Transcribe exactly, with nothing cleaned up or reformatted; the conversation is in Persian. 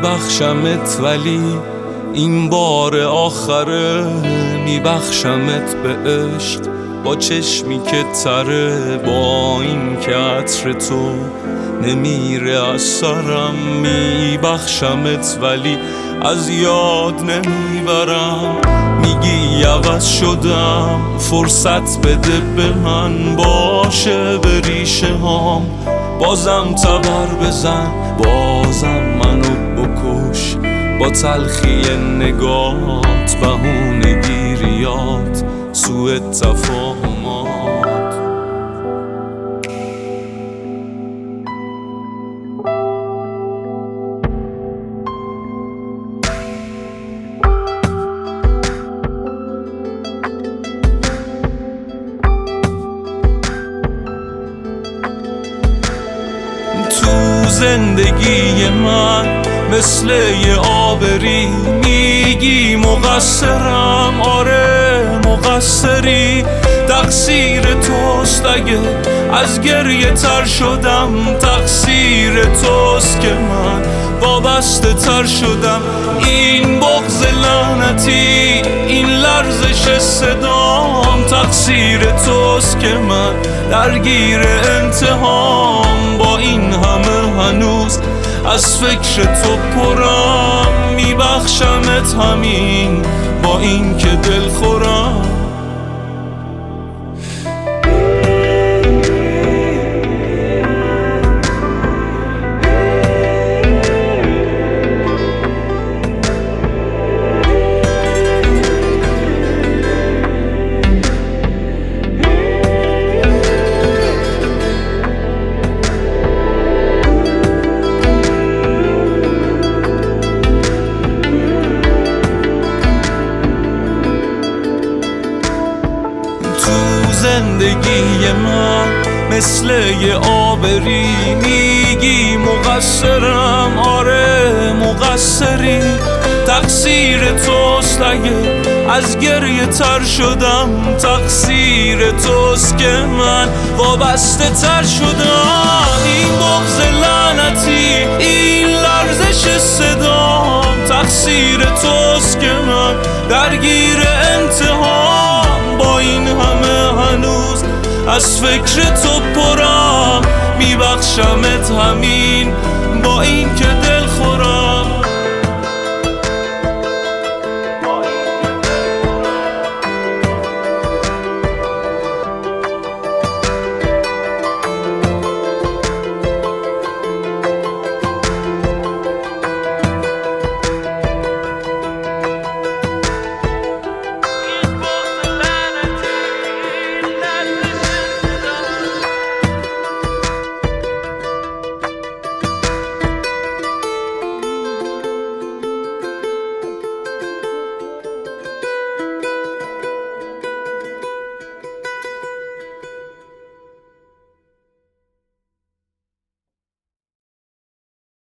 میبخشمت ولی این بار آخره، میبخشمت به عشق با چشمی که تره، با این که عطر تو نمیره از سرم. میبخشمت ولی از یاد نمیبرم، میگی عوض شدم فرصت بده به من، باشه به ریشه هام بازم تبر بزن، بازم منو بکش با تلخی نگات، بهونه گیریات، سوء تفاهمات. تو زندگی من مثل یه آبری، میگی مقصرم، آره مقصری، تقصیر توست اگه از گریه تر شدم، تقصیر توست که من وابسته تر شدم. این بغض لعنتی، این لرزش صدام، تقصیر توست که من درگیر انتهام. با این همه هنوز از فکر تو پرم، میبخشمت همین با این که دل خورم. زندگی من مثل یه آبری، میگی مقصرم، آره مقصری، تقصیر توست اگه از گریه تر شدم، تقصیر توست که من وابسته تر شدم. این بغض لعنتی، این لرزش صدام، تقصیر توست که من درگیر انتهام. با این همه هنوز از فکر تو پرم، میبخشمت همین با این که دل